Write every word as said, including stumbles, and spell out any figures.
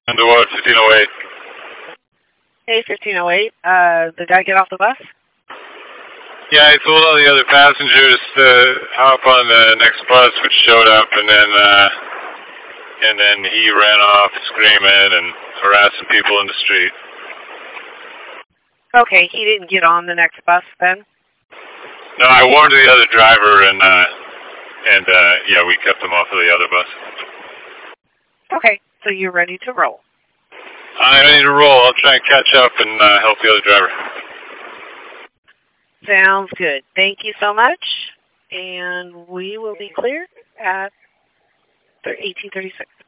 Underwood, fifteen oh eight. Hey, fifteen oh eight. Uh, the guy get off the bus? Yeah, I told all the other passengers to hop on the next bus, which showed up, and then, uh, and then he ran off screaming and harassing people in the street. Okay, he didn't get on the next bus then? No, I warned the other driver, and, uh, and, uh, yeah, we kept him off of the other bus. Okay, so you're ready to roll. I need to roll. I'll try and catch up and uh, help the other driver. Sounds good. Thank you so much. And we will be cleared at eighteen thirty-six.